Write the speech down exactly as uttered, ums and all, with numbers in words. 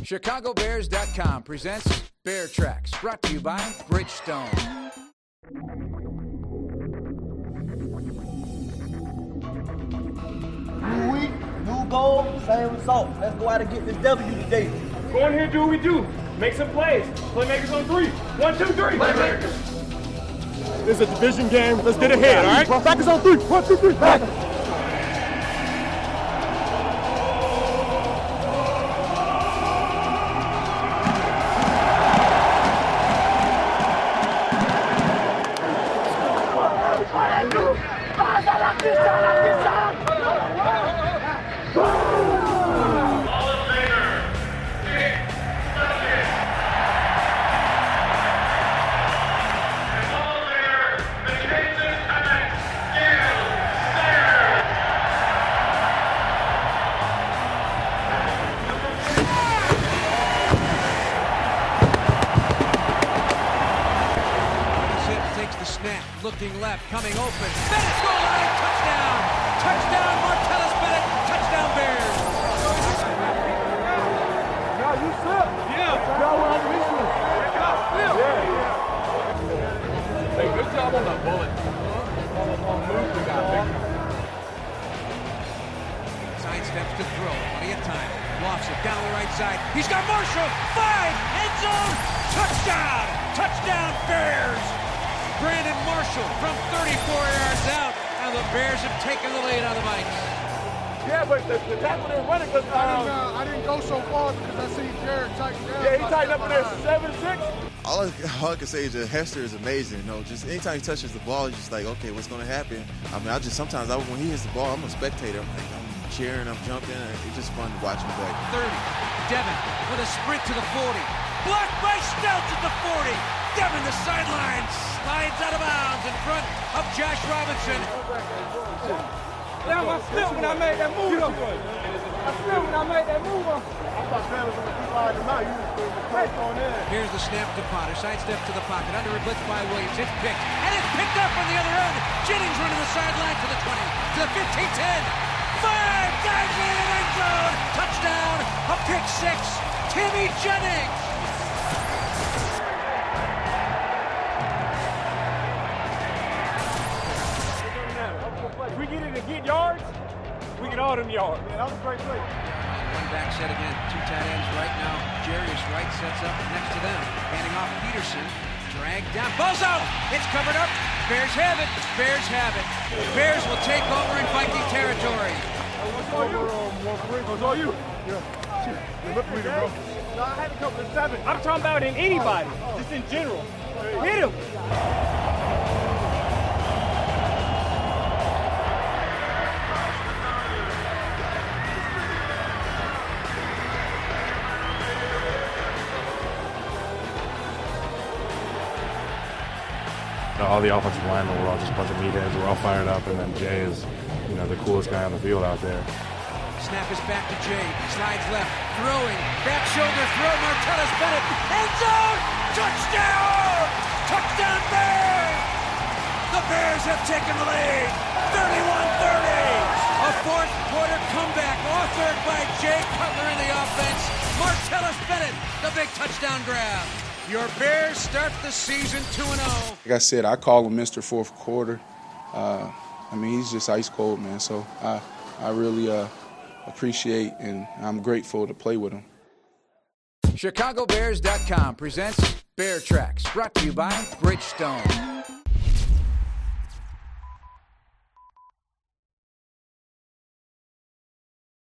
Chicago Bears dot com presents Bear Tracks, brought to you by Bridgestone. New week, new goal, same result. Let's go out and get this W today. Go in here and do what we do. Make some plays. Playmakers on three. One, two, three. Playmakers. This is a division game. Let's get ahead, all right? Packers on three. One, two, three. Packers. Looking left, coming open. Bennett goal line, touchdown! Touchdown, Martellus Bennett! Touchdown, Bears! Now you slip. Yeah. Y'all went under this one. Yeah. Hey, good job on that bullet. On move, we got big. Side steps to throw. Plenty of time. Lofts it down the right side. He's got Marshall. Five. End zone. Touchdown! Touchdown, Bears! Brandon Marshall from thirty-four yards out, and the Bears have taken the lead on the Vikes. Yeah, but the, the tackle didn't run it because um, I, didn't, uh, I didn't go so far because I see Jared tighten down. Yeah, he tightened up in there seven six. All I, all I can say is that Hester is amazing. You know, just anytime he touches the ball, it's just like, okay, what's going to happen? I mean, I just sometimes I, when he hits the ball, I'm a spectator. I'm like, I'm cheering, I'm jumping. It's just fun to watch him play. thirty. Devin with a sprint to the forty. Blocked by Stelz at the forty. Devin, the sideline, slides out of bounds in front of Josh Robinson. Damn, I slipped when I made that move. I slipped when I made that move. I thought Sam was going to keep riding him out. You was going to on in. Here's the snap to Potter. Sidestep to the pocket. Under a blitz by Williams. It's picked. And it's picked up on the other end. Jennings running the sideline to the twenty. To the fifteen ten. Five. Guys in the end zone. Touchdown. A pick six. Timmy Jennings. If we get it and get yards, we get all them yards. Yeah, that was a great play. One back set again. Two tight ends right now. Jarius Wright sets up next to them. Handing off Peterson. Dragged down. Ball's out. It's covered up. Bears have it. Bears have it. Bears will take over in Viking territory. What's all you? What's all you? Yeah. Look at me, bro. No, I had to come to seven. I'm talking about in anybody, just in general. Hit him. All the offensive linemen were all just a bunch of meatheads. We're all fired up, and then Jay is, you know, the coolest guy on the field out there. Snap is back to Jay. Slides left. Throwing. Back shoulder throw. Martellus Bennett. End zone. Touchdown! Touchdown Bears! The Bears have taken the lead. thirty-one thirty. A fourth quarter comeback authored by Jay Cutler in the offense. Martellus Bennett, the big touchdown grab. Your Bears start the season two and oh. Like I said, I call him Mister Fourth Quarter. Uh, I mean, he's just ice cold, man. So I, I really uh, appreciate and I'm grateful to play with him. Chicago Bears dot com presents Bear Tracks, brought to you by Bridgestone.